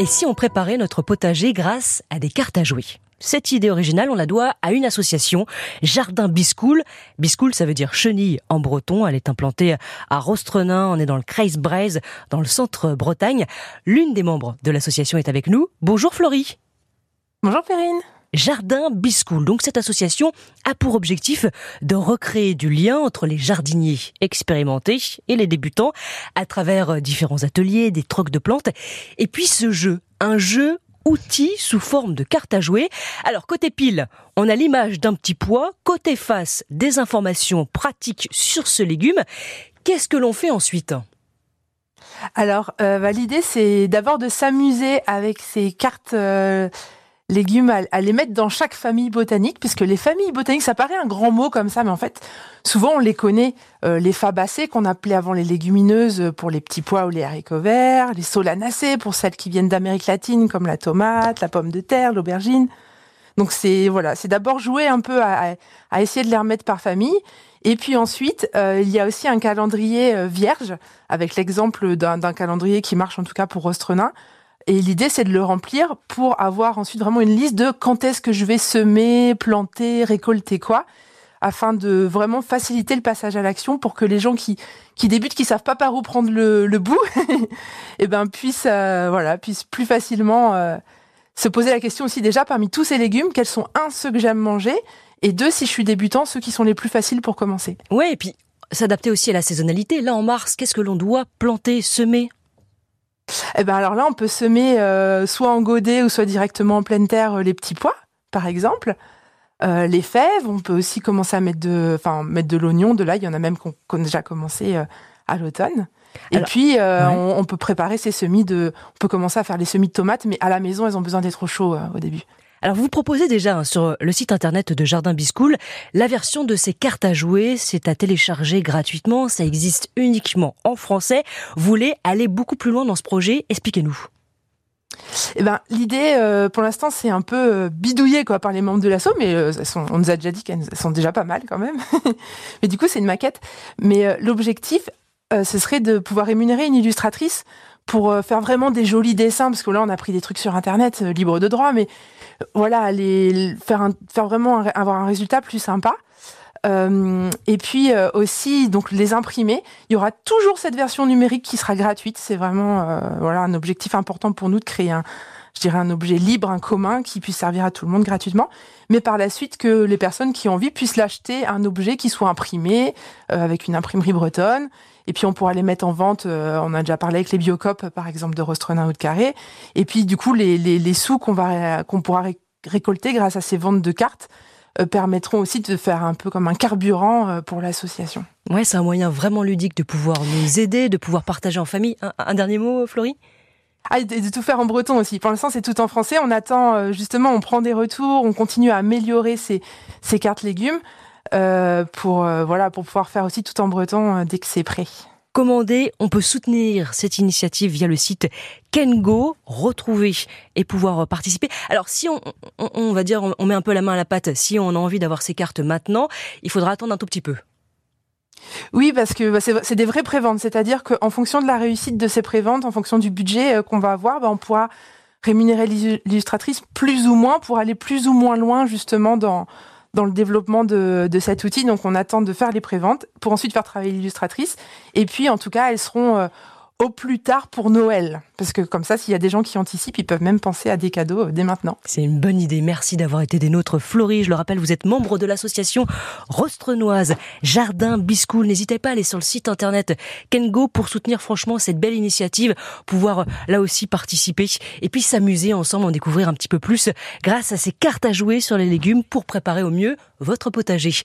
Et si on préparait notre potager grâce à des cartes à jouer? Cette idée originale, on la doit à une association, Jardin Biscool. Biscool, ça veut dire chenille en breton. Elle est implantée à Rostrenain, on est dans le Kreis-Breizh, dans le centre Bretagne. L'une des membres de l'association est avec nous. Bonjour Florie. Bonjour Perrine. Jardin Biscool. Donc cette association a pour objectif de recréer du lien entre les jardiniers expérimentés et les débutants à travers différents ateliers, des trocs de plantes. Et puis ce jeu, un jeu outil sous forme de carte à jouer. Alors côté pile, on a l'image d'un petit pois. Côté face, des informations pratiques sur ce légume. Qu'est-ce que l'on fait ensuite ? Alors l'idée c'est d'abord de s'amuser avec ces cartes légumes, à les mettre dans chaque famille botanique, puisque les familles botaniques, ça paraît un grand mot comme ça, mais en fait, souvent on les connaît, les fabacées qu'on appelait avant les légumineuses pour les petits pois ou les haricots verts, les solanacées pour celles qui viennent d'Amérique latine comme la tomate, la pomme de terre, l'aubergine. Donc c'est d'abord jouer un peu à essayer de les remettre par famille. Et puis ensuite, il y a aussi un calendrier vierge, avec l'exemple d'un calendrier qui marche en tout cas pour Rostrenain. Et l'idée, c'est de le remplir pour avoir ensuite vraiment une liste de quand est-ce que je vais semer, planter, récolter quoi, afin de vraiment faciliter le passage à l'action pour que les gens qui débutent, qui savent pas par où prendre le bout, et puissent plus facilement se poser la question aussi déjà parmi tous ces légumes, quels sont ceux que j'aime manger, et deux, si je suis débutant, ceux qui sont les plus faciles pour commencer. Ouais, et puis s'adapter aussi à la saisonnalité. Là, en mars, qu'est-ce que l'on doit planter, semer ? Alors là, on peut semer soit en godet ou soit directement en pleine terre les petits pois, par exemple. Les fèves, on peut aussi commencer à mettre de l'oignon, de l'ail. Il y en a même qui ont déjà commencé à l'automne. Et puis, on peut préparer ces semis on peut commencer à faire les semis de tomates, mais à la maison, elles ont besoin d'être au chaud au début. Alors vous proposez déjà sur le site internet de Jardin Biscool la version de ces cartes à jouer, c'est à télécharger gratuitement, ça existe uniquement en français. Vous voulez aller beaucoup plus loin dans ce projet, expliquez-nous. L'idée pour l'instant c'est un peu bidouillé par les membres de l'asso, mais on nous a déjà dit qu'elles sont déjà pas mal quand même. Mais du coup c'est une maquette. Mais l'objectif ce serait de pouvoir rémunérer une illustratrice pour faire vraiment des jolis dessins, parce que là on a pris des trucs sur internet libre de droit, mais voilà, faire vraiment avoir un résultat plus sympa. Et puis aussi donc les imprimer. Il y aura toujours cette version numérique qui sera gratuite. C'est vraiment un objectif important pour nous de créer un objet libre, un commun qui puisse servir à tout le monde gratuitement. Mais par la suite que les personnes qui ont envie puissent l'acheter, un objet qui soit imprimé avec une imprimerie bretonne. Et puis on pourra les mettre en vente. On a déjà parlé avec les Biocop, par exemple, de Rostrenain ou de Carré. Et puis du coup les sous qu'on pourra récolter grâce à ces ventes de cartes permettront aussi de faire un peu comme un carburant pour l'association. Ouais, c'est un moyen vraiment ludique de pouvoir nous aider, de pouvoir partager en famille. Un dernier mot, Florie ? Et de tout faire en breton aussi. Pour l'instant, c'est tout en français. On attend justement, on prend des retours, on continue à améliorer ces cartes légumes pour pouvoir faire aussi tout en breton dès que c'est prêt. Commander, on peut soutenir cette initiative via le site Kengo, retrouver et pouvoir participer. Alors si on va dire, on met un peu la main à la pâte, si on a envie d'avoir ces cartes maintenant, il faudra attendre un tout petit peu. Oui, parce que c'est des vraies préventes, c'est-à-dire qu'en fonction de la réussite de ces préventes, en fonction du budget qu'on va avoir, on pourra rémunérer l'illustratrice plus ou moins pour aller plus ou moins loin justement dans le développement de cet outil. Donc on attend de faire les préventes pour ensuite faire travailler l'illustratrice. Et puis en tout cas, elles seront au plus tard pour Noël. Parce que comme ça, s'il y a des gens qui anticipent, ils peuvent même penser à des cadeaux dès maintenant. C'est une bonne idée. Merci d'avoir été des nôtres. Florie, je le rappelle, vous êtes membre de l'association rostrenoise Jardin Biscool. N'hésitez pas à aller sur le site internet Kengo pour soutenir franchement cette belle initiative, pouvoir là aussi participer et puis s'amuser ensemble, en découvrir un petit peu plus grâce à ces cartes à jouer sur les légumes pour préparer au mieux votre potager.